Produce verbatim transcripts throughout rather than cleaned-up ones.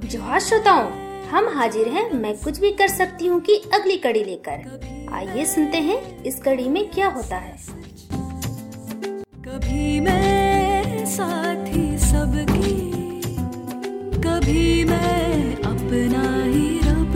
जोहार श्रोताओं, हम हाजिर हैं मैं कुछ भी कर सकती हूँ कि अगली कड़ी लेकर। आइए सुनते हैं इस कड़ी में क्या होता है। कभी मैं साथी सबकी, कभी मैं अपना ही रब।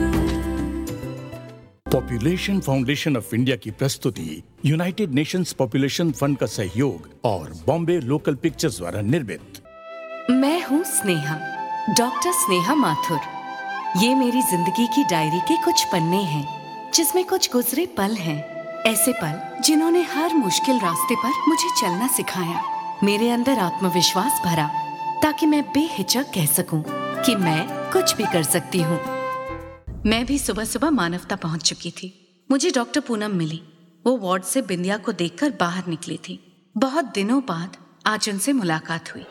पॉपुलेशन फाउंडेशन ऑफ इंडिया की प्रस्तुति यूनाइटेड नेशंस पॉपुलेशन फंड का सहयोग और बॉम्बे लोकल पिक्चर्स द्वारा निर्मित। मैं हूँ स्नेहा, डॉक्टर स्नेहा माथुर। ये मेरी जिंदगी की डायरी के कुछ पन्ने हैं, जिसमें कुछ गुजरे पल हैं। ऐसे पल जिन्होंने हर मुश्किल रास्ते पर मुझे चलना सिखाया, मेरे अंदर आत्मविश्वास भरा, ताकि मैं बेहिचक कह सकूं कि मैं कुछ भी कर सकती हूँ। मैं भी सुबह सुबह मानवता पहुंच चुकी थी। मुझे डॉक्टर पूनम मिली। वो वार्ड से बिंदिया को देखकर बाहर निकली थी। बहुत दिनों बाद आज उनसे मुलाकात हुई।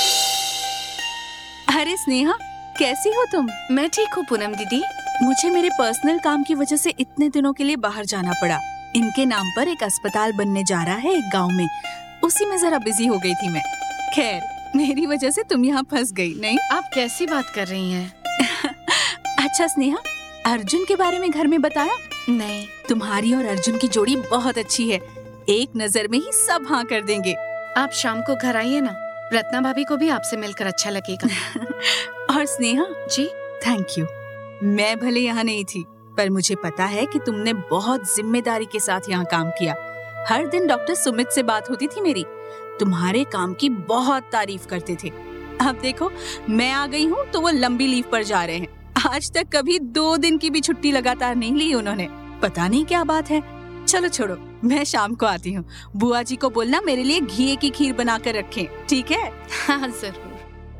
अरे स्नेहा, कैसी हो तुम? मैं ठीक हूँ पूनम दीदी। मुझे मेरे पर्सनल काम की वजह से इतने दिनों के लिए बाहर जाना पड़ा। इनके नाम पर एक अस्पताल बनने जा रहा है एक गांव में, उसी में जरा बिजी हो गई थी मैं। खैर, मेरी वजह से तुम यहाँ फंस गई नहीं? आप कैसी बात कर रही हैं? अच्छा स्नेहा, अर्जुन के बारे में घर में बताया? नहीं। तुम्हारी और अर्जुन की जोड़ी बहुत अच्छी है, एक नजर में ही सब हाँ कर देंगे। आप शाम को घर आइए ना, रत्ना भाभी को भी आपसे मिलकर अच्छा लगेगा। और स्नेहा जी, थैंक यू। मैं भले यहाँ नहीं थी, पर मुझे पता है कि तुमने बहुत जिम्मेदारी के साथ यहाँ काम किया। हर दिन डॉक्टर सुमित से बात होती थी मेरी, तुम्हारे काम की बहुत तारीफ करते थे। अब देखो, मैं आ गई हूँ तो वो लंबी लीव पर जा रहे हैं। आज तक कभी दो दिन की भी छुट्टी लगातार नहीं ली उन्होंने, पता नहीं क्या बात है। चलो छोड़ो, मैं शाम को आती हूँ। बुआ जी को बोलना मेरे लिए घी की खीर बना कर रखें, ठीक है? हाँ जरूर।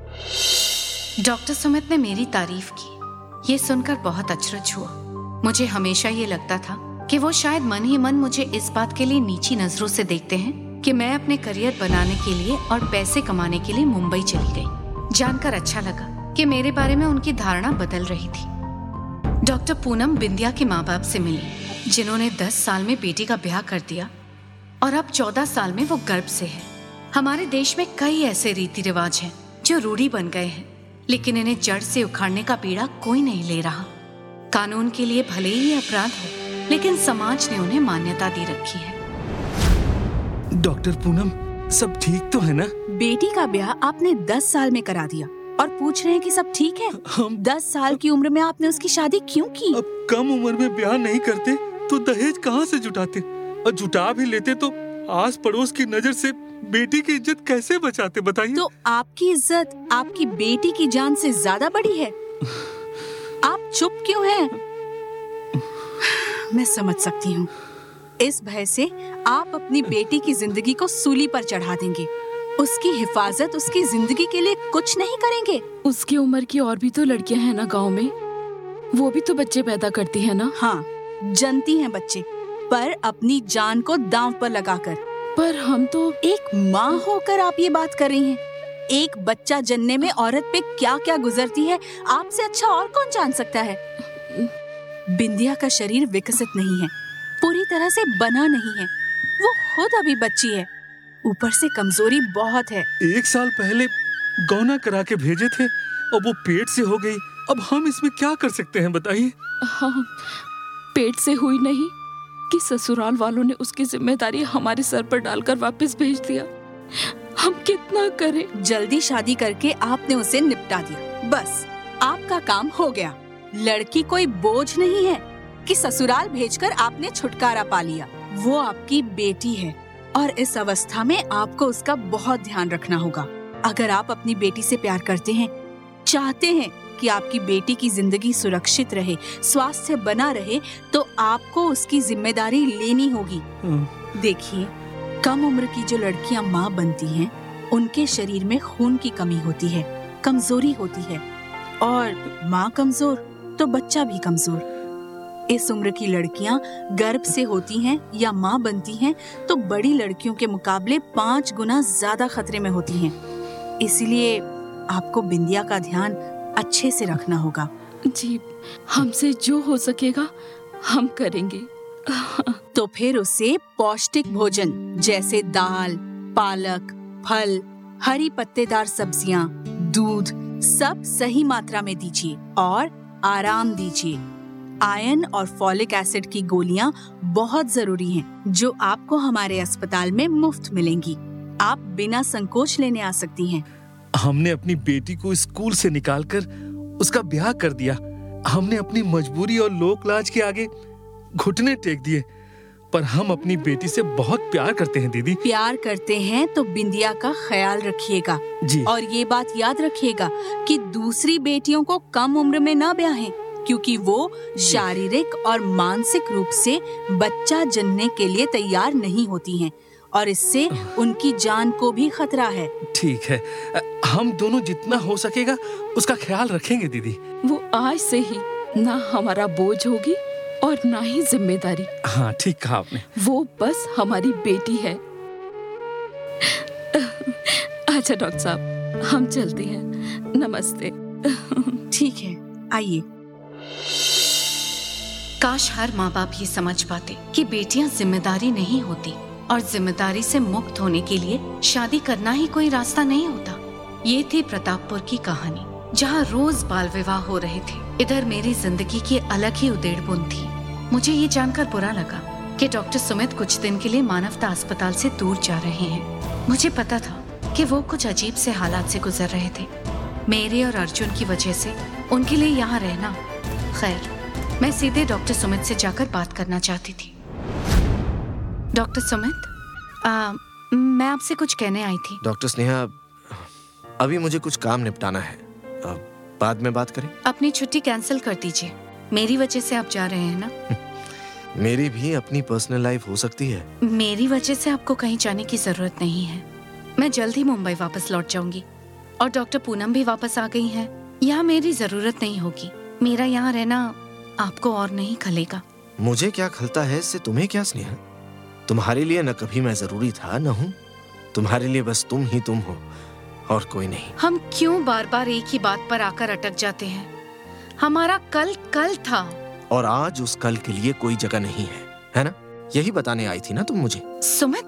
डॉक्टर सुमित ने मेरी तारीफ की, ये सुनकर बहुत अचरज हुआ। मुझे हमेशा ये लगता था कि वो शायद मन ही मन मुझे इस बात के लिए नीची नजरों से देखते हैं कि मैं अपने करियर बनाने के लिए और पैसे कमाने के लिए मुंबई चली गई। जानकर अच्छा लगा कि मेरे बारे में उनकी धारणा बदल रही थी। डॉक्टर पूनम बिंदिया के माँ बाप से मिली, जिन्होंने दस साल में बेटी का ब्याह कर दिया और अब चौदह साल में वो गर्भ से है। हमारे देश में कई ऐसे रीति रिवाज हैं जो रूढ़ी बन गए हैं, लेकिन इन्हें जड़ से उखाड़ने का बीड़ा कोई नहीं ले रहा। कानून के लिए भले ही अपराध हो, लेकिन समाज ने उन्हें मान्यता दे रखी है। डॉक्टर पूनम, सब ठीक तो है ना? बेटी का ब्याह आपने दस साल में करा दिया और पूछ रहे हैं कि सब ठीक है? हम दस साल की उम्र में आपने उसकी शादी क्यों की? अब कम उम्र में ब्याह नहीं करते तो दहेज कहाँ से जुटाते, और जुटा भी लेते तो आस पड़ोस की नजर से बेटी की इज्जत कैसे बचाते, बताइए? तो आपकी इज्जत आपकी बेटी की जान से ज्यादा बड़ी है। आप चुप क्यों हैं? मैं समझ सकती हूँ, इस भय से आप अपनी बेटी की जिंदगी को सूली पर चढ़ा देंगे। उसकी हिफाजत, उसकी जिंदगी के लिए कुछ नहीं करेंगे। उसकी उम्र की और भी तो लड़कियां हैं ना गांव में, वो भी तो बच्चे पैदा करती है ना? हाँ, जनती हैं बच्चे, पर अपनी जान को दांव पर लगाकर। पर हम तो एक माँ होकर आप ये बात कर रही हैं। एक बच्चा जनने में औरत पे क्या क्या गुजरती है, आपसे अच्छा और कौन जान सकता है? बिंदिया का शरीर विकसित नहीं है, पूरी तरह से बना नहीं है। वो खुद अभी बच्ची है, ऊपर से कमजोरी बहुत है। एक साल पहले गौना करा के भेजे थे और वो पेट से हो गई। अब हम इसमें क्या कर सकते हैं, बताइए? हाँ, पेट से हुई नहीं कि ससुराल वालों ने उसकी जिम्मेदारी हमारे सर पर डालकर वापस भेज दिया। हम कितना करें? जल्दी शादी करके आपने उसे निपटा दिया, बस आपका काम हो गया। लड़की कोई बोझ नहीं है कि ससुराल भेजकर आपने छुटकारा पा लिया। वो आपकी बेटी है और इस अवस्था में आपको उसका बहुत ध्यान रखना होगा। अगर आप अपनी बेटी से प्यार करते हैं, चाहते हैं कि आपकी बेटी की जिंदगी सुरक्षित रहे, स्वास्थ्य बना रहे, तो आपको उसकी जिम्मेदारी लेनी होगी। देखिए, कम उम्र की जो लड़कियां माँ बनती हैं, उनके शरीर में खून की कमी होती है, कमजोरी होती है, और माँ कमजोर तो बच्चा भी कमजोर। इस उम्र की लड़कियां गर्भ से होती हैं या माँ बनती हैं तो बड़ी लड़कियों के मुकाबले पाँच गुना ज्यादा खतरे में होती हैं। इसलिए आपको बिंदिया का ध्यान अच्छे से रखना होगा। जी, हमसे जो हो सकेगा हम करेंगे। तो फिर उसे पौष्टिक भोजन जैसे दाल, पालक, फल, हरी पत्तेदार सब्जियां, दूध, सब सही मात्रा में दीजिए और आराम दीजिए। आयरन और फॉलिक एसिड की गोलियां बहुत जरूरी हैं, जो आपको हमारे अस्पताल में मुफ्त मिलेंगी। आप बिना संकोच लेने आ सकती हैं। हमने अपनी बेटी को स्कूल से निकालकर उसका ब्याह कर दिया। हमने अपनी मजबूरी और लोक लाज के आगे घुटने टेक दिए, पर हम अपनी बेटी से बहुत प्यार करते हैं दीदी। प्यार करते हैं तो बिंदिया का ख्याल रखिएगा जी। और ये बात याद रखिएगा कि दूसरी बेटियों को कम उम्र में ना ब्याहें, क्योंकि वो शारीरिक और मानसिक रूप से बच्चा जनने के लिए तैयार नहीं होती हैं और इससे उनकी जान को भी खतरा है। ठीक है, हम दोनों जितना हो सकेगा उसका ख्याल रखेंगे दीदी। वो आज से ही ना हमारा बोझ होगी और ना ही जिम्मेदारी। हाँ, ठीक कहा आपने। वो बस हमारी बेटी है। अच्छा डॉक्टर साहब, हम चलते हैं। नमस्ते। ठीक है, आइए। काश हर माँ बाप ये समझ पाते कि बेटियां जिम्मेदारी नहीं होती और जिम्मेदारी से मुक्त होने के लिए शादी करना ही कोई रास्ता नहीं होता। ये थी प्रतापपुर की कहानी, जहाँ रोज बाल विवाह हो रहे थे। इधर मेरी जिंदगी की अलग ही उधेड़-बुन थी। मुझे ये जानकर बुरा लगा कि डॉक्टर सुमित कुछ दिन के लिए मानवता अस्पताल से दूर जा रहे हैं। मुझे पता था कि वो कुछ अजीब से हालात से गुजर रहे थे। मेरे और अर्जुन की वजह से उनके लिए यहाँ रहना। खैर, मैं सीधे डॉक्टर सुमित से जाकर बात करना चाहती थी। डॉक्टर सुमित, आ, मैं आपसे कुछ कहने आई थी। डॉक्टर स्नेहा, अभी मुझे कुछ काम निपटाना है, बाद में बात करें। अपनी छुट्टी कैंसिल कर दीजिए। मेरी वजह से आप जा रहे हैं ना? मेरी भी अपनी पर्सनल लाइफ हो सकती है। मेरी वजह से आपको कहीं जाने की जरूरत नहीं है। मैं जल्द ही मुंबई वापस लौट जाऊंगी और डॉक्टर पूनम भी वापस आ गई है। यहाँ मेरी जरूरत नहीं होगी। मेरा यहाँ रहना आपको और नहीं खलेगा। मुझे क्या खलता है इससे तुम्हें क्या स्नेहा? तुम्हारे लिए न कभी मैं जरूरी था न हूँ। तुम्हारे लिए बस तुम ही तुम हो और कोई नहीं। हम क्यों बार बार एक ही बात पर आकर अटक जाते हैं? हमारा कल कल था और आज उस कल के लिए कोई जगह नहीं है, है ना? यही बताने आई थी ना तुम मुझे। सुमित,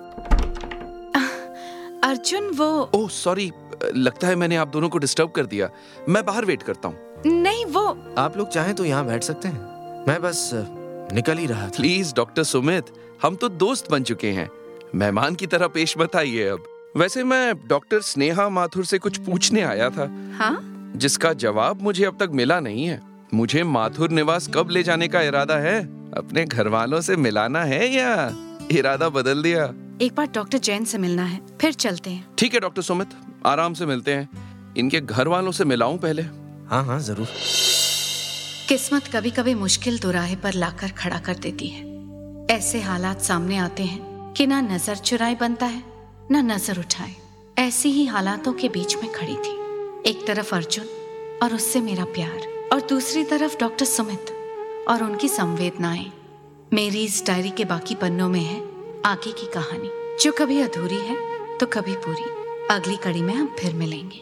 अर्जुन वो ओह सॉरी, लगता है मैंने आप दोनों को डिस्टर्ब कर दिया। मैं बाहर वेट करता हूँ। नहीं, वो आप लोग चाहें तो यहाँ बैठ सकते हैं। मैं बस निकल ही रहा था। प्लीज डॉक्टर सुमित, हम तो दोस्त बन चुके हैं। मेहमान की तरह पेश मत आइए अब। वैसे मैं डॉक्टर स्नेहा माथुर से कुछ पूछने आया था। हाँ? जिसका जवाब मुझे अब तक मिला नहीं है। मुझे माथुर निवास कब ले जाने का इरादा है? अपने घर वालों से मिलाना है या इरादा बदल दिया? एक बार डॉक्टर जैन से मिलना है, फिर चलते हैं। ठीक है डॉक्टर सुमित, आराम से मिलते हैं। इनके घर वालों से मिलाऊं पहले? हाँ हाँ जरूर। किस्मत कभी कभी मुश्किल दुराहे पर लाकर खड़ा कर देती है। ऐसे हालात सामने आते हैं कि ना नजर चुराए बनता है ना नजर उठाए। ऐसी ही हालातों के बीच में खड़ी थी। एक तरफ अर्जुन और उससे मेरा प्यार, और दूसरी तरफ डॉक्टर सुमित और उनकी संवेदनाएं। मेरी इस डायरी के बाकी पन्नों में है आगे की कहानी, जो कभी अधूरी है तो कभी पूरी। अगली कड़ी में हम फिर मिलेंगे।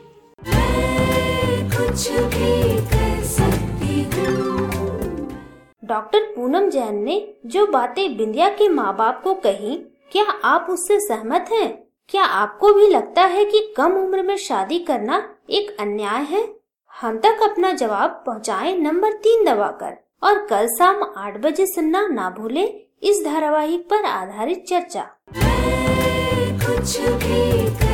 कुछ भी कर सकती हूँ। डॉक्टर पूनम जैन ने जो बातें बिंदिया के माँ बाप को कही, क्या आप उससे सहमत हैं? क्या आपको भी लगता है कि कम उम्र में शादी करना एक अन्याय है? हम तक अपना जवाब पहुंचाएं नंबर तीन दबाकर, और कल शाम आठ बजे सुनना ना भूले इस धारावाहिक पर आधारित चर्चा। कुछ भी